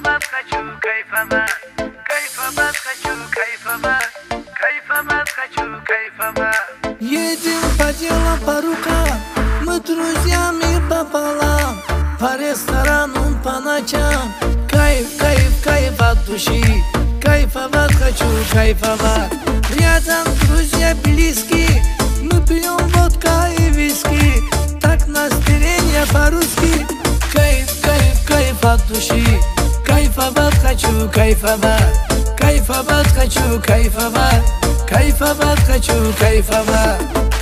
Кайфовать хочу, кайфовать, кайфовать хочу, кайфовать, кайфовать хочу, кайфовать. Едем по делам, по рукам, мы друзьями пополам, по ресторанам, по ночам. Кайф, кайф, кайф от души, кайфовать хочу, кайфовать. Рядом друзья близкие, мы пьем водка и виски, так настроение по-русски. Кайф, кайф, кайф от души, кайфовать хочу, кайфовать, кайфовать хочу, кайфовать, кайфовать хочу, кайфовать.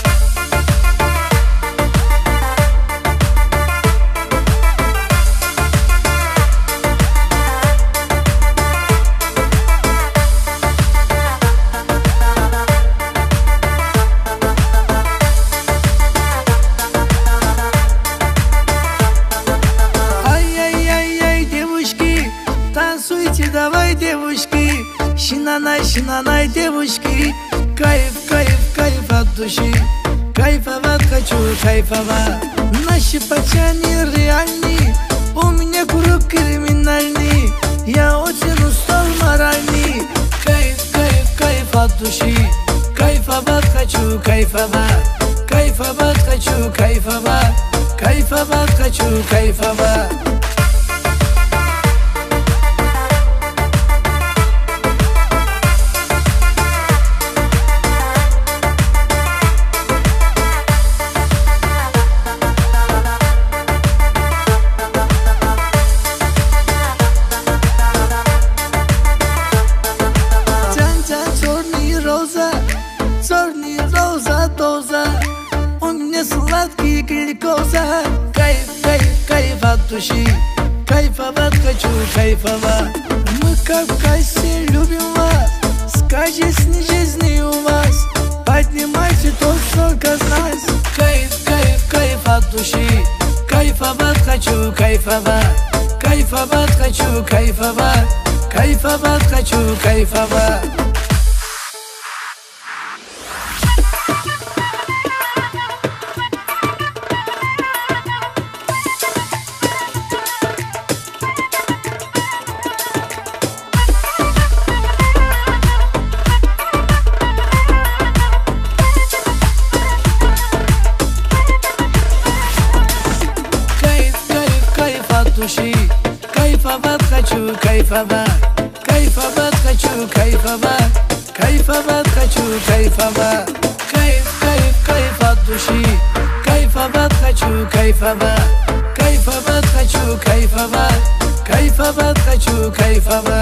Давай, девушки, шинанай, шинанай, девушки. Кайф, кайф, кайф от души, кайфовать хочу, кайфовать. Наши пацаны реальные, у меня круг криминальный, я очень устал моральный. Кайф, кайф, кайф от души, кайфовать хочу, кайфовать, кайфовать хочу, кайфовать, кайфовать хочу, кайфовать. Черный роза, доза, у меня сладкий глюкоза. Кайф, кайф, кайф от души, кайфовать хочу, кайфовать. Мы в Кавказе любим вас, сказочной жизни у вас, поднимайте то, сколько нас. Кайф, кайф, кайф от души, кайфовать хочу, кайфовать, кайфовать хочу, кайфовать, кайфовать хочу, кайфовать. Души, кайфовать хочу, кайфовать, кайфовать хочу, кайфовать, кайфовать хочу, кайфовать. Кайф, кайф, кайф от души, кайфовать хочу, кайфовать, кайфовать хочу, кайфовать, кайфовать хочу, кайфовать.